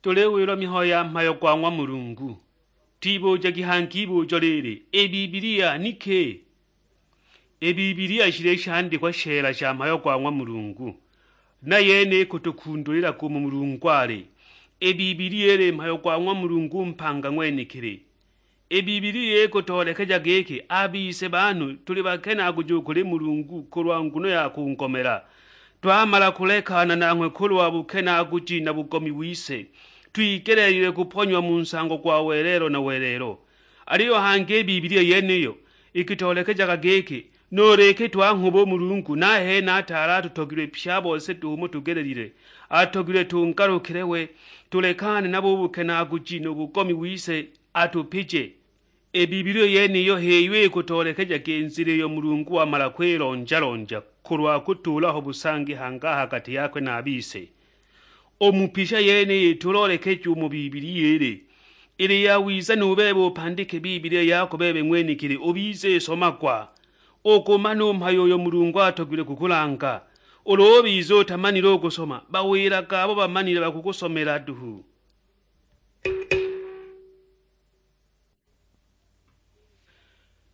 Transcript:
Tolewelwa mihoya mpayo kwa ngwa Mulungu. Tibo jagihangibo jolele. Bibiliya nike. Bibiliya chile chandikwa shela cha mpayo kwa ngwa Mulungu. Na yene kutukundulila ku Mulungu ale. Bibiliya ele mpayo kwa ngwa Mulungu mpanga ngwenekele. Bibiliya kutolekeja geke abise banu tuli bakena kujukule Mulungu kulwa nguno ya kunkomera. Twamala kulekana namwe kulwa bukena kujina bukomi wise. Twikelelile kuponywa mu nsango kwa welero na welero. Aliyo hange Bibiliya yeneyo ikitolekeja kageke noreke twankubo Mulungu nahe natala tutogire pyabo se tumo tugelelile atogire tunkarukirewe tulekane nabo bukena kujina bukomi wise atupije. Bibiliya yeneyo heyiwe kutolekeja kenzile yo Mulungu amala kwelonja kulwa kutulaho busangi hanga hakati yakwe na abise. Omupisha yene tulolekeje mu Bibiliya ele. Ili yawiza nubebe upandike Bibiliya yako bebe ngwenikile obize somakwa. Okomano mpayo yo Mulungu atogire kukulanga. Olobizo tamaniro okusoma bawera kabo bamanire bakukusomera duhu.